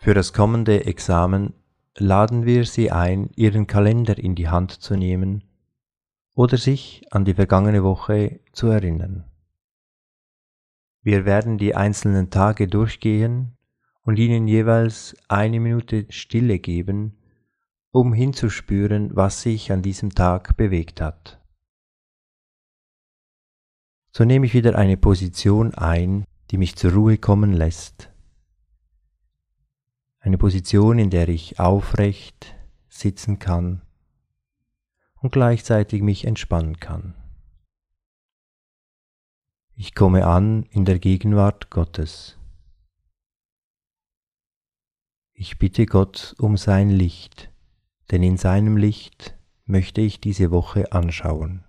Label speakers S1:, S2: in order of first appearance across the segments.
S1: Für das kommende Examen laden wir Sie ein, Ihren Kalender in die Hand zu nehmen oder sich an die vergangene Woche zu erinnern. Wir werden die einzelnen Tage durchgehen und Ihnen jeweils 1 Minute Stille geben, um hinzuspüren, was sich an diesem Tag bewegt hat. So nehme ich wieder eine Position ein, die mich zur Ruhe kommen lässt. Eine Position, in der ich aufrecht sitzen kann und gleichzeitig mich entspannen kann. Ich komme an in der Gegenwart Gottes. Ich bitte Gott um sein Licht, denn in seinem Licht möchte ich diese Woche anschauen.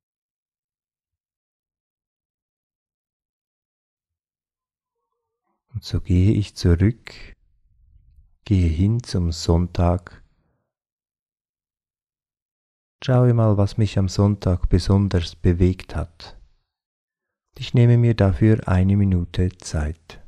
S1: Und so gehe ich zurück, gehe hin zum Sonntag. Schaue mal, was mich am Sonntag besonders bewegt hat. Ich nehme mir dafür 1 Minute Zeit.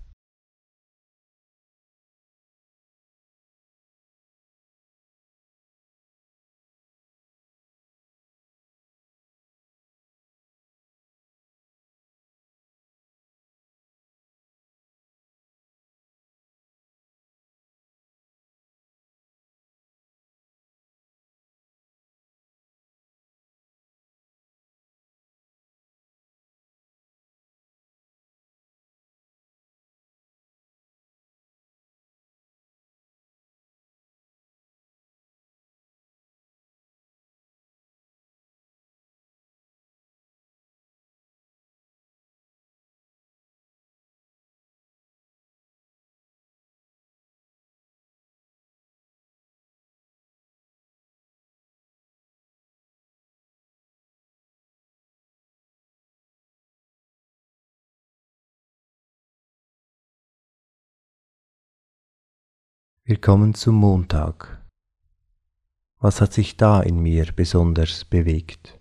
S1: Wir kommen zum Montag. Was hat sich da in mir besonders bewegt?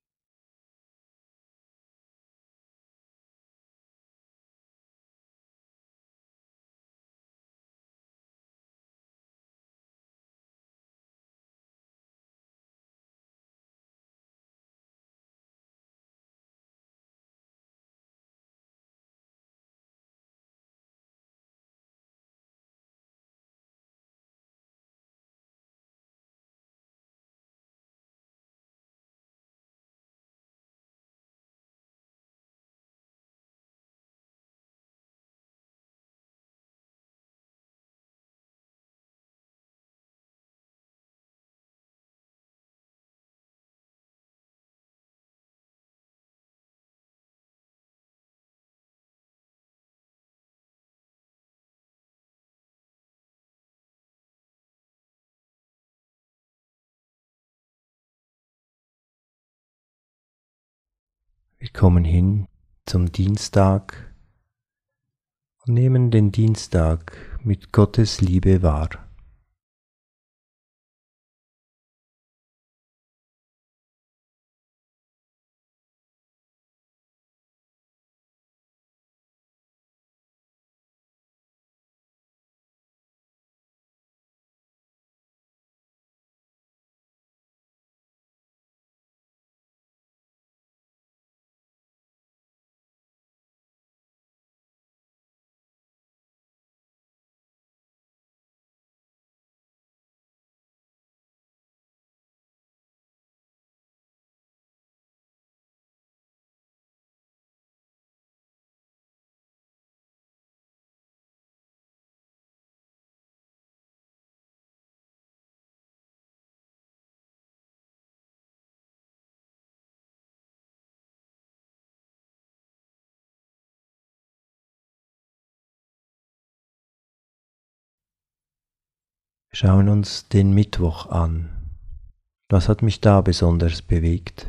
S1: Wir kommen hin zum Dienstag und nehmen den Dienstag mit Gottes Liebe wahr. Wir schauen uns den Mittwoch an. Was hat mich da besonders bewegt?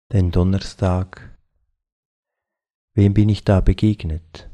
S1: Den Donnerstag, wem bin ich da begegnet?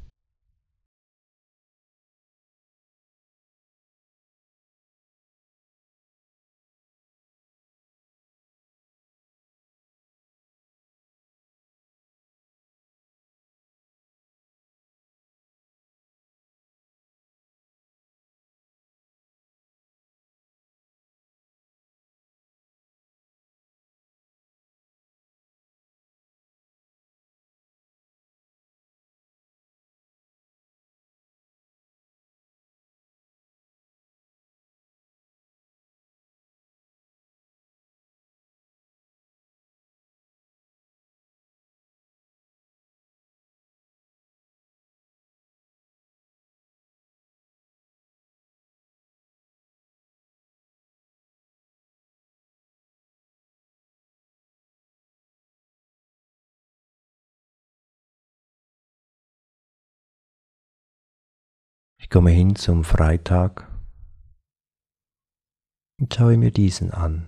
S1: Ich komme hin zum Freitag und schaue mir diesen an.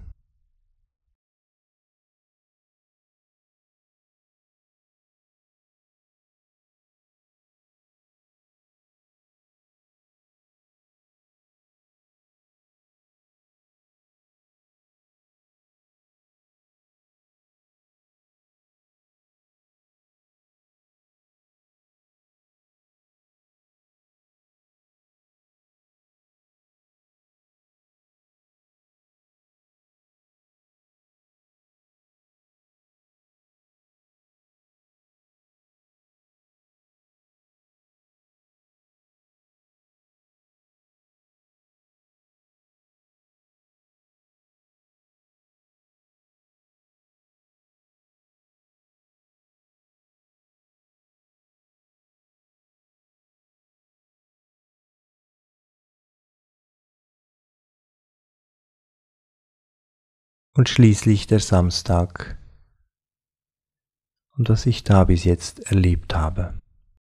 S1: Und schließlich der Samstag und was ich da bis jetzt erlebt habe.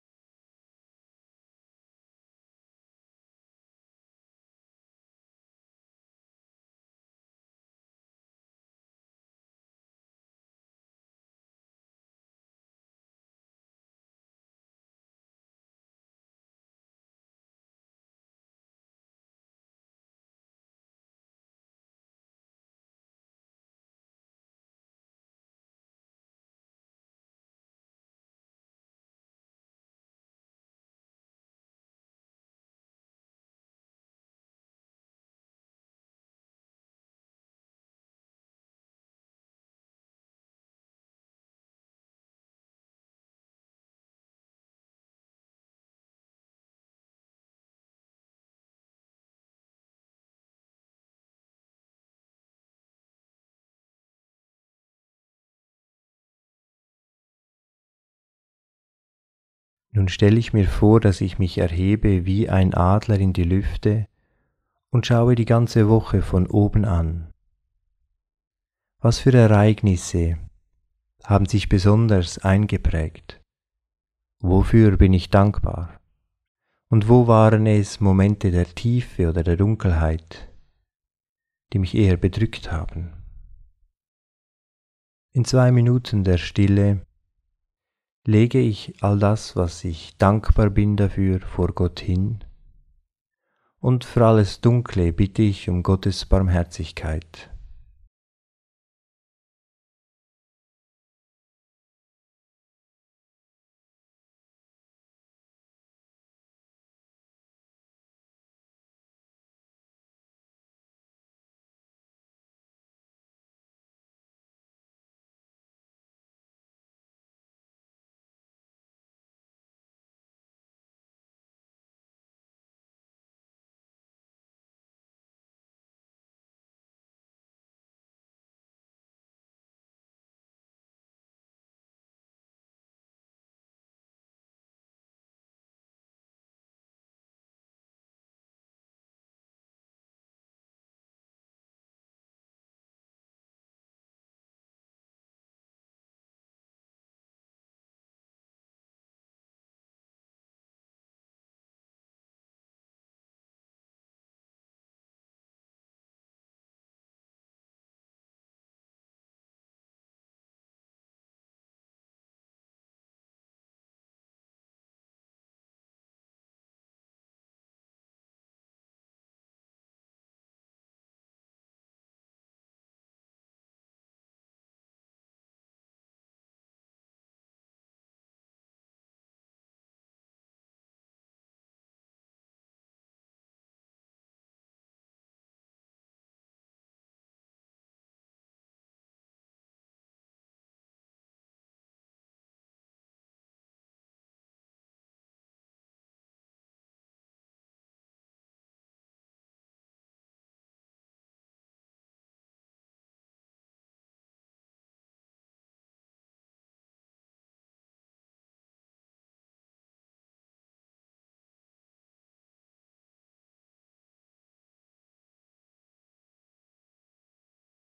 S1: Nun stelle ich mir vor, dass ich mich erhebe wie ein Adler in die Lüfte und schaue die ganze Woche von oben an. Was für Ereignisse haben sich besonders eingeprägt? Wofür bin ich dankbar? Und wo waren es Momente der Tiefe oder der Dunkelheit, die mich eher bedrückt haben? In 2 Minuten der Stille lege ich all das, was ich dankbar bin dafür, vor Gott hin, und für alles Dunkle bitte ich um Gottes Barmherzigkeit.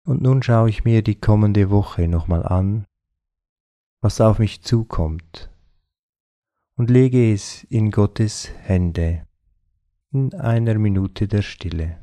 S1: Und nun schaue ich mir die kommende Woche nochmal an, was auf mich zukommt, und lege es in Gottes Hände in einer Minute der Stille.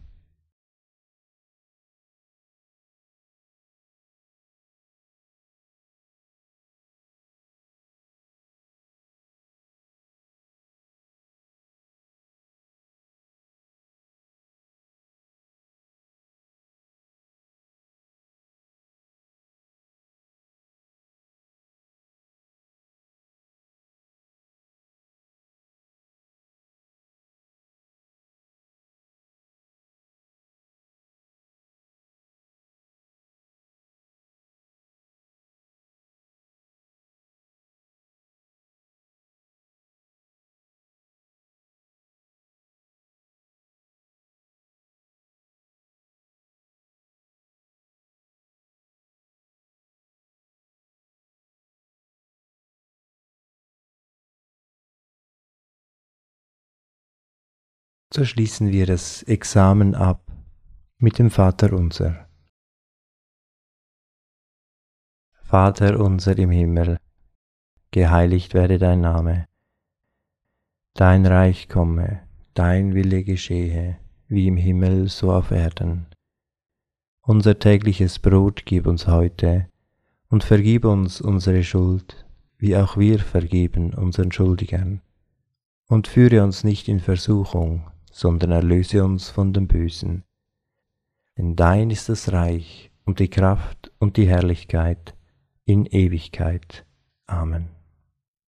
S1: So schließen wir das Examen ab mit dem Vaterunser. Vater unser im Himmel, geheiligt werde dein Name. Dein Reich komme, dein Wille geschehe, wie im Himmel so auf Erden. Unser tägliches Brot gib uns heute und vergib uns unsere Schuld, wie auch wir vergeben unseren Schuldigern. Und führe uns nicht in Versuchung, sondern erlöse uns von dem Bösen. Denn dein ist das Reich und die Kraft und die Herrlichkeit in Ewigkeit. Amen.